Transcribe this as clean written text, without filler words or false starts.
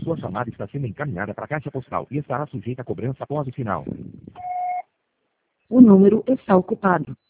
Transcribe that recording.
Sua chamada está sendo encaminhada para a caixa postal e estará sujeita a cobrança após o sinal. O número está ocupado.